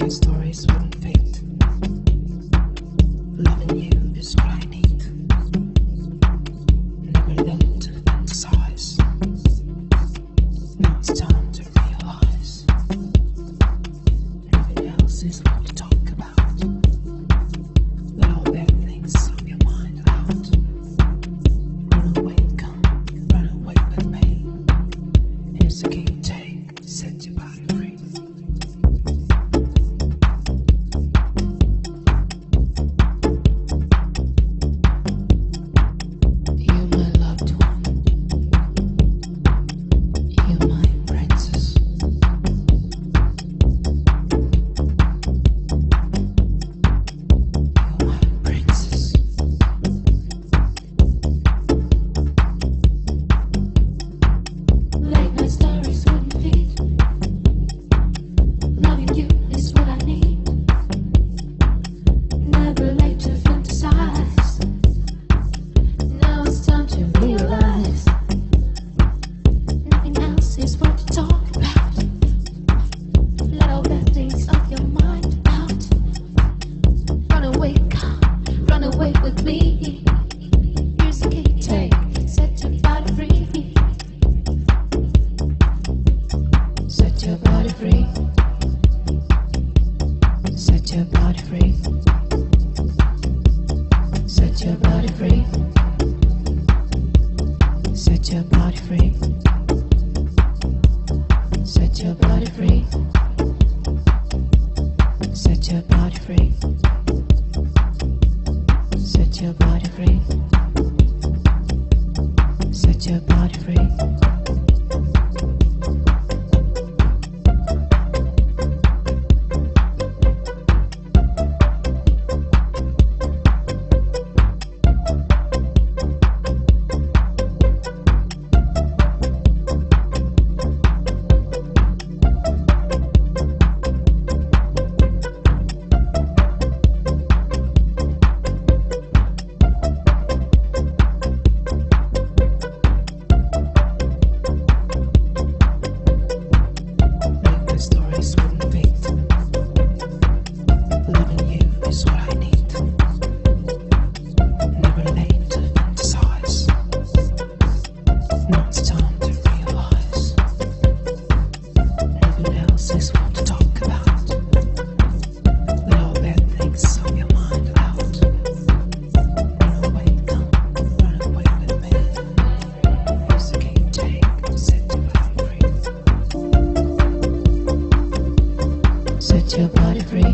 My stories wouldn't fit. Loving you is what I need. Never learned to fantasize. Now it's time to realize. Everything else is what to talk about. Let all bad things of your mind out. Run away, come, run away with me. Here's the key, take, set your body free. Set your body free.